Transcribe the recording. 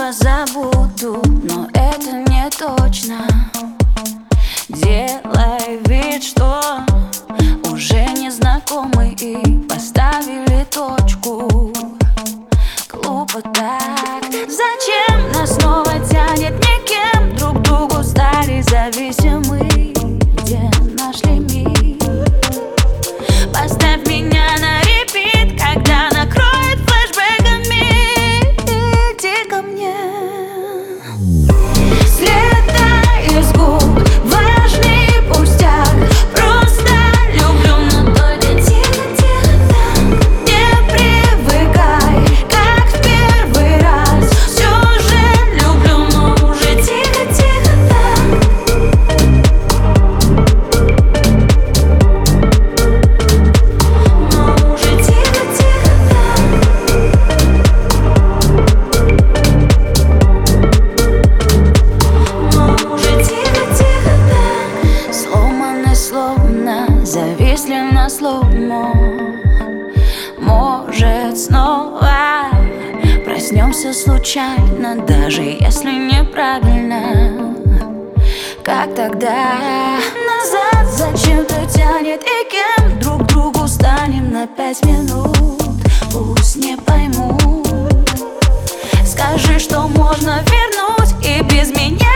снова забуду, но это не точно. Делай вид, что уже не знакомы и поставили точку. Глупо так. Зачем нас снова тянет никем? Друг другу стали зависимы. Где наш лимит? Поставь меня на репит, когда накроет флешбэками. Иди ко мне. Слетай из губ, важный пустяк. Просто люблю, но только тихо-тихо так. Не привыкай, как в первый раз. Все же люблю, но уже тихо-тихо так. Но уже тихо-тихо так. Но уже тихо-тихо так. Сломаны словно зависли на слоумо. Может, снова проснемся случайно, даже если неправильно. Как тогда? Назад зачем-то тянет, и кем друг другу станем на 5 минут? Пусть не поймут. Скажи, что можно вернуть и без меня.